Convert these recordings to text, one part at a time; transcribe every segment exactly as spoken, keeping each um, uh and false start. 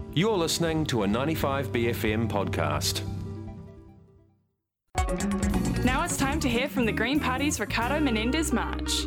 You're listening to a ninety-five B F M podcast. Now it's time to hear from the Green Party's Ricardo Menendez March.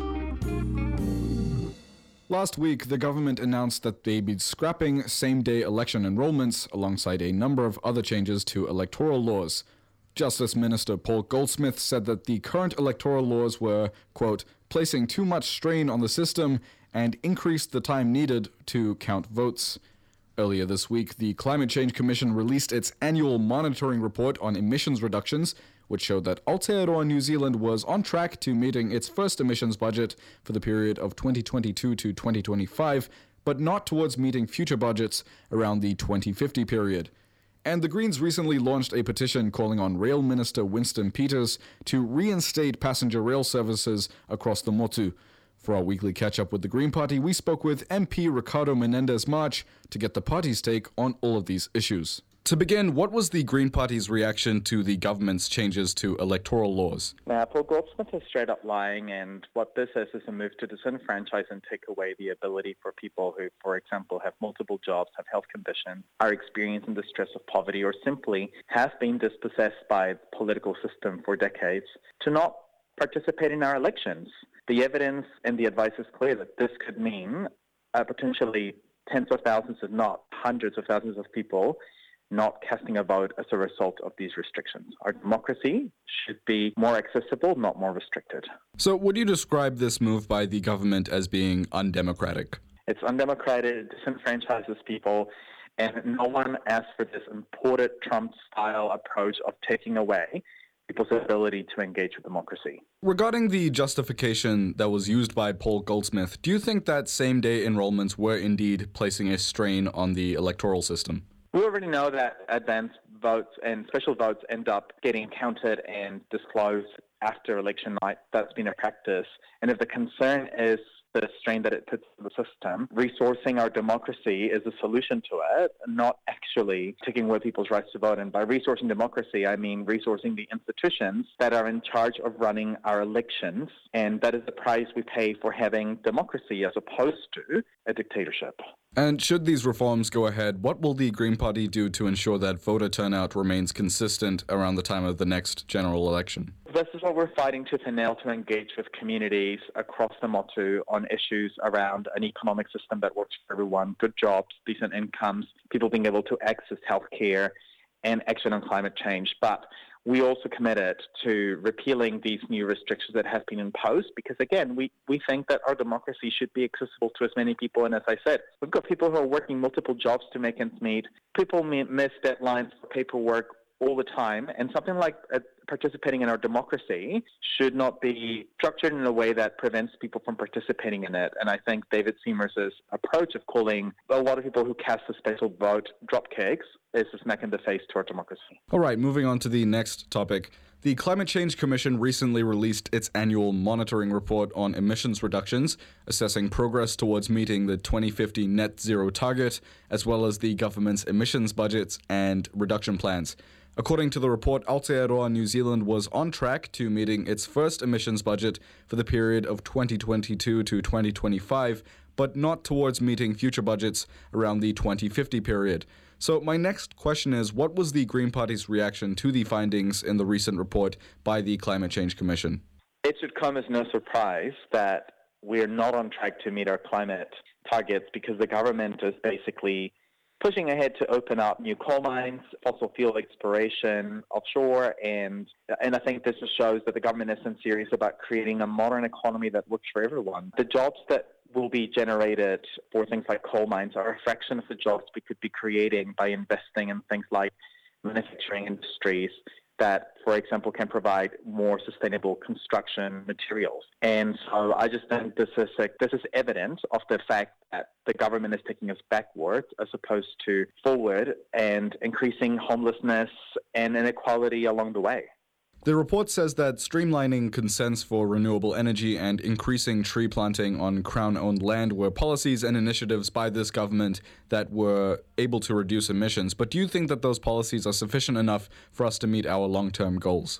Last week, the government announced that they'd be scrapping same-day election enrollments alongside a number of other changes to electoral laws. Justice Minister Paul Goldsmith said that the current electoral laws were, quote, placing too much strain on the system and increased the time needed to count votes. Earlier this week, the Climate Change Commission released its annual monitoring report on emissions reductions, which showed that Aotearoa New Zealand was on track to meeting its first emissions budget for the period of twenty twenty-two to twenty twenty-five, but not towards meeting future budgets around the twenty fifty period. And the Greens recently launched a petition calling on Rail Minister Winston Peters to reinstate passenger rail services across the Motu. For our weekly catch-up with the Green Party, we spoke with M P Ricardo Menendez March to get the party's take on all of these issues. To begin, what was the Green Party's reaction to the government's changes to electoral laws? Now, Paul Goldsmith is straight up lying, and what this is is a move to disenfranchise and take away the ability for people who, for example, have multiple jobs, have health conditions, are experiencing the stress of poverty, or simply have been dispossessed by the political system for decades, to not participate in our elections. The evidence and the advice is clear that this could mean uh, potentially tens of thousands, if not hundreds of thousands of people not casting a vote as a result of these restrictions. Our democracy should be more accessible, not more restricted. So would you describe this move by the government as being undemocratic? It's undemocratic, it disenfranchises people, and no one asked for this imported Trump-style approach of taking away people's ability to engage with democracy. Regarding the justification that was used by Paul Goldsmith, do you think that same-day enrollments were indeed placing a strain on the electoral system? We already know that advance votes and special votes end up getting counted and disclosed after election night. That's been a practice. And if the concern is the strain that it puts in the system, resourcing our democracy is a solution to it, not actually taking away people's rights to vote. And by resourcing democracy, I mean resourcing the institutions that are in charge of running our elections. And that is the price we pay for having democracy as opposed to a dictatorship. And should these reforms go ahead, what will the Green Party do to ensure that voter turnout remains consistent around the time of the next general election? This is what we're fighting tooth and nail to engage with communities across the Motu on issues around an economic system that works for everyone, good jobs, decent incomes, people being able to access healthcare, and action on climate change. But we also committed to repealing these new restrictions that have been imposed because, again, we, we think that our democracy should be accessible to as many people. And as I said, we've got people who are working multiple jobs to make ends meet. People miss deadlines for paperwork all the time. And something like uh, participating in our democracy should not be structured in a way that prevents people from participating in it. And I think David Seamers' approach of calling a lot of people who cast a special vote dropcakes is a smack in the face to our democracy. All right, moving on to the next topic. The Climate Change Commission recently released its annual monitoring report on emissions reductions, assessing progress towards meeting the twenty fifty net zero target, as well as the government's emissions budgets and reduction plans. According to the report, Aotearoa New Zealand was on track to meeting its first emissions budget for the period of twenty twenty-two to twenty twenty-five, but not towards meeting future budgets around the twenty fifty period. So my next question is, what was the Green Party's reaction to the findings in the recent report by the Climate Change Commission? It should come as no surprise that we're not on track to meet our climate targets because the government is basically pushing ahead to open up new coal mines, fossil fuel exploration offshore, and and I think this just shows that the government isn't serious about creating a modern economy that works for everyone. The jobs that will be generated for things like coal mines are a fraction of the jobs we could be creating by investing in things like manufacturing industries that, for example, can provide more sustainable construction materials. And so I just think this is a, this is evidence of the fact that the government is taking us backwards as opposed to forward and increasing homelessness and inequality along the way. The report says that streamlining consents for renewable energy and increasing tree planting on Crown-owned land were policies and initiatives by this government that were able to reduce emissions. But do you think that those policies are sufficient enough for us to meet our long-term goals?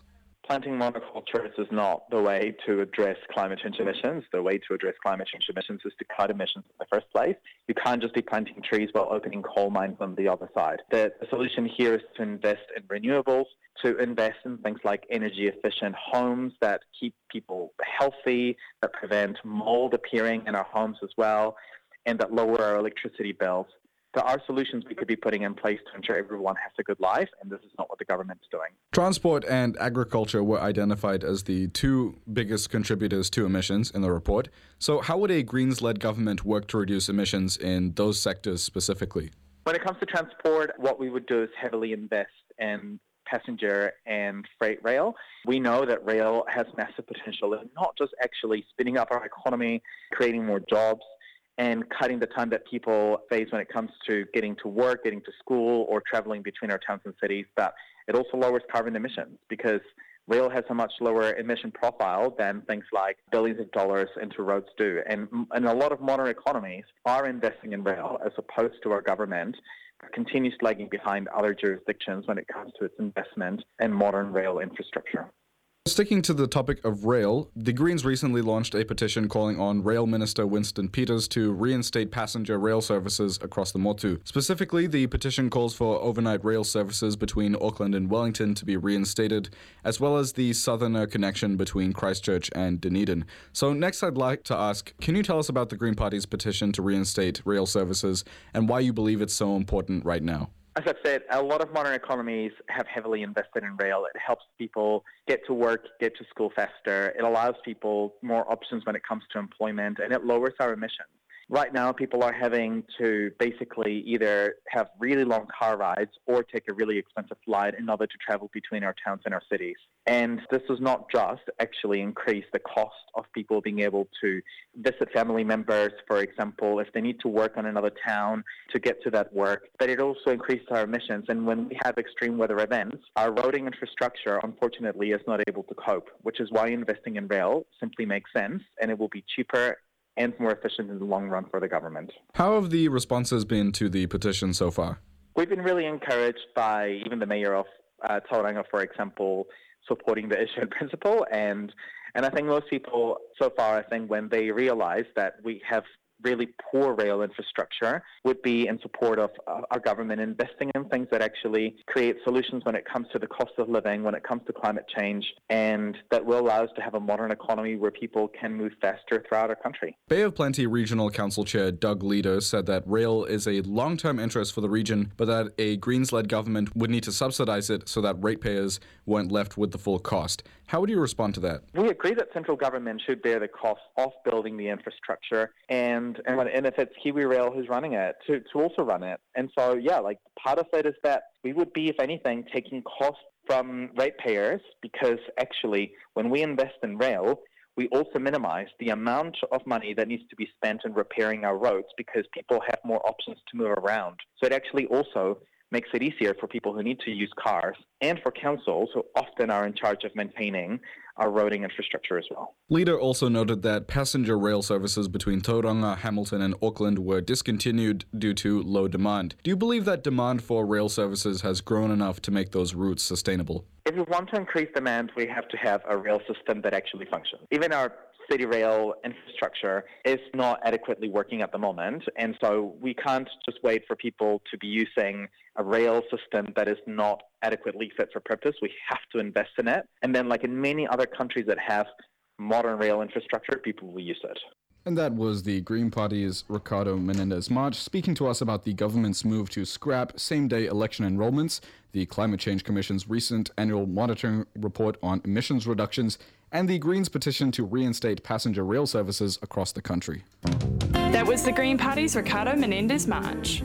planting monocultures is not the way to address climate change emissions. The way to address climate change emissions is to cut emissions in the first place. You can't just be planting trees while opening coal mines on the other side. The, the solution here is to invest in renewables, to invest in things like energy-efficient homes that keep people healthy, that prevent mold appearing in our homes as well, and that lower our electricity bills. There are solutions we could be putting in place to ensure everyone has a good life, and this is not what the government's doing. Transport and agriculture were identified as the two biggest contributors to emissions in the report. So how would a Greens-led government work to reduce emissions in those sectors specifically? When it comes to transport, what we would do is heavily invest in passenger and freight rail. We know that rail has massive potential in not just actually spinning up our economy, creating more jobs, and cutting the time that people face when it comes to getting to work, getting to school, or traveling between our towns and cities, but it also lowers carbon emissions because rail has a much lower emission profile than things like billions of dollars into roads do. And, and a lot of modern economies are investing in rail as opposed to our government continues lagging behind other jurisdictions when it comes to its investment in modern rail infrastructure. Sticking to the topic of rail, the Greens recently launched a petition calling on Rail Minister Winston Peters to reinstate passenger rail services across the Motu. Specifically, the petition calls for overnight rail services between Auckland and Wellington to be reinstated, as well as the southerner connection between Christchurch and Dunedin. So next I'd like to ask, can you tell us about the Green Party's petition to reinstate rail services and why you believe it's so important right now? As I've said, a lot of modern economies have heavily invested in rail. It helps people get to work, get to school faster. It allows people more options when it comes to employment, and it lowers our emissions. Right now, people are having to basically either have really long car rides or take a really expensive flight in order to travel between our towns and our cities. And this does not just actually increase the cost of people being able to visit family members, for example, if they need to work on another town to get to that work, but it also increases our emissions. And when we have extreme weather events, our roading infrastructure, unfortunately, is not able to cope, which is why investing in rail simply makes sense, and it will be cheaper and more efficient in the long run for the government. How have the responses been to the petition so far? We've been really encouraged by even the mayor of uh, Tauranga, for example, supporting the issue in principle. And, and I think most people so far, I think when they realize that we have really poor rail infrastructure, would be in support of uh, our government investing in things that actually create solutions when it comes to the cost of living, when it comes to climate change, and that will allow us to have a modern economy where people can move faster throughout our country. Bay of Plenty Regional Council Chair Doug Leader said that rail is a long-term interest for the region, but that a Greens-led government would need to subsidize it so that ratepayers weren't left with the full cost. How would you respond to that? We agree that central government should bear the cost of building the infrastructure, and and, and if it's KiwiRail who's running it, to, to also run it. And so, yeah, like part of it is that we would be, if anything, taking costs from ratepayers, because actually when we invest in rail, we also minimize the amount of money that needs to be spent in repairing our roads because people have more options to move around. So it actually also makes it easier for people who need to use cars and for councils who often are in charge of maintaining our roading infrastructure as well. Leader also noted that passenger rail services between Tauranga, Hamilton and Auckland were discontinued due to low demand. Do you believe that demand for rail services has grown enough to make those routes sustainable? If we want to increase demand, we have to have a rail system that actually functions. Even our city rail infrastructure is not adequately working at the moment, and so we can't just wait for people to be using a rail system that is not adequately fit for purpose. We have to invest in it, and then like in many other countries that have modern rail infrastructure, people will use it. And that was the Green Party's Ricardo Menendez-March speaking to us about the government's move to scrap same-day election enrollments, the Climate Change Commission's recent annual monitoring report on emissions reductions, and the Greens' petition to reinstate passenger rail services across the country. That was the Green Party's Ricardo Menendez-March.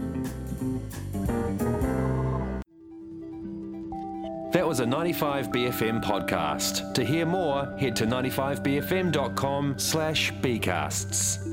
That was a ninety-five B F M podcast. To hear more, head to ninety-five b f m dot com slash b casts.